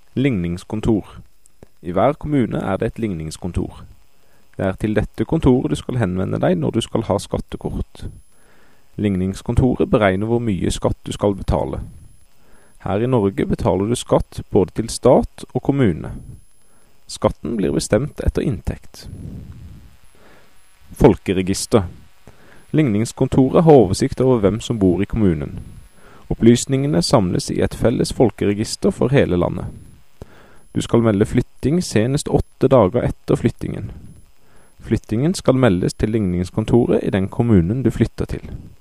Ligningskontor. I hver kommune er det et ligningskontor. Det er til dette kontoret du skal henvende deg når du skal ha skattekort. Ligningskontoret beregner hvor mye skatt du skal betale. Her i Norge betaler du skatt både til stat og kommune. Skatten blir bestemt etter inntekt. Folkeregister. Ligningskontoret har oversikt over hvem som bor i kommunen. Opplysningene samles i et felles folkeregister for hele landet. Du skal melde flytting senest 8 dager etter flyttingen. Flyttingen skal meldes til ligningskontoret i den kommunen du flytter til.